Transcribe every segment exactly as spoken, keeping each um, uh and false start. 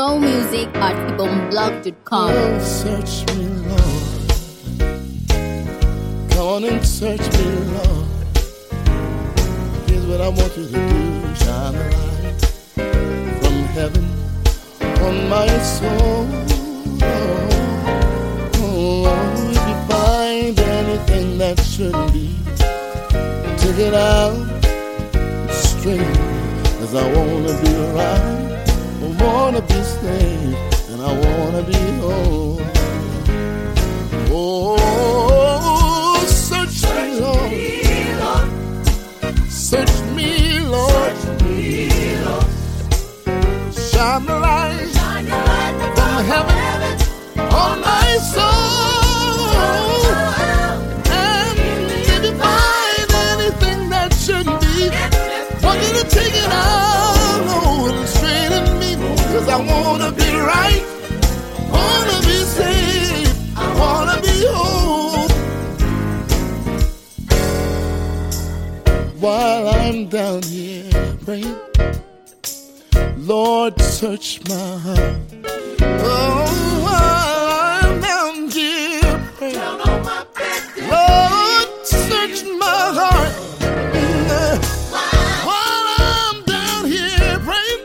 More music at ibomblog dot com. Oh, search me, Lord. Come on and search me, Lord. Here's what I want you to do. Shine a light from heaven on my soul. Oh, if you find anything that shouldn't be, take it out straight. Cause I wanna be right, I wanna be saved, and I wanna be whole. Oh, search me, Lord. Search me, Lord. Shine the light from heaven on my soul. And if you find anything that shouldn't be, want you to take it out, Lord, and straighten me. Cause I wanna be right, wanna be saved, I wanna be whole. While I'm down here praying, Lord, search my heart. Oh, while I'm down here praying, Lord, search my heart. While I'm down here praying,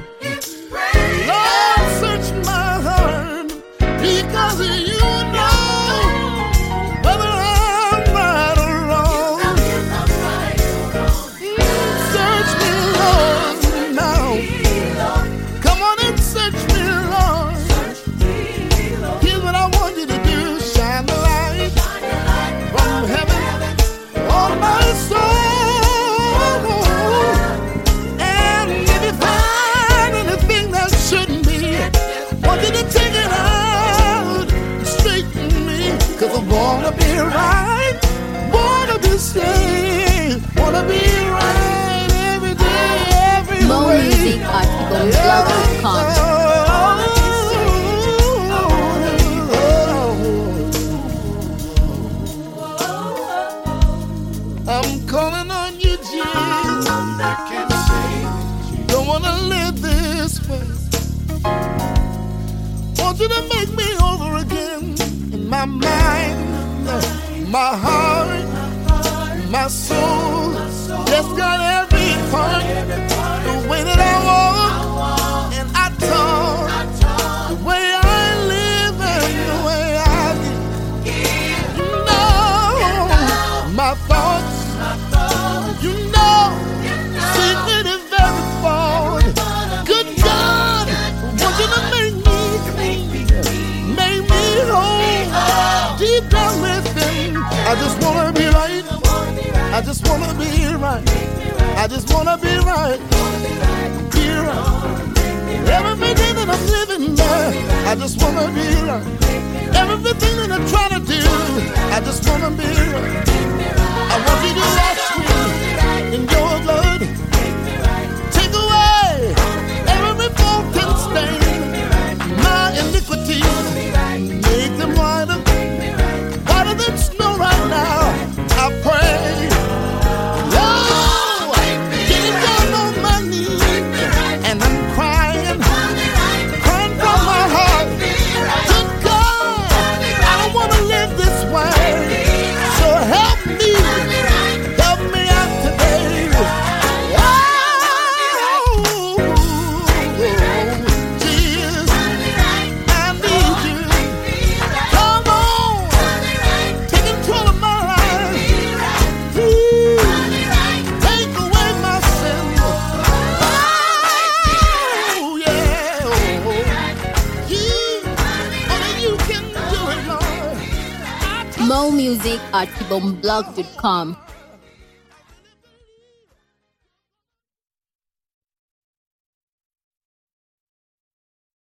Lord, search my heart. Because you know whether I'm right or wrong. Search me, Lord, now. Come on and search me, Lord. Here's what I want you to do. Shine the light from heaven on my soul. And if you find anything that shouldn't be, want you to take it out, straighten me. Cause I wanna be right, wanna be saved, wanna be right every day, every More way. music at ibomblog dot com. I'm calling on you, Jesus. Don't wanna live this way. Want you to make me over again in my mind, my heart, my soul. Just got every part, the way that I walk and I talk, the way I live and the way I live. You know my thoughts, you know, secret and very bold. Good God, want you to make me, make me whole. Deep down within, I just wanna be right. I just wanna be right. I just wanna be right. Be right. Everything that I'm living there, I just wanna be right. Everything that I'm trying to do, I just wanna be right. I want you to wash me in your blood. Take away every fault and stain, my iniquities, make them whiter, whiter than snow right now. I pray. Oh, get down on my knees, and I'm crying, crying from my heart. Good God, I don't wanna live this way. So help me, help me out today. Oh, Jesus, I need you. Come on, take control of my life. Please, take away my sin. Oh, yeah. You, only you can do it, Lord. More music at ibomblog dot com.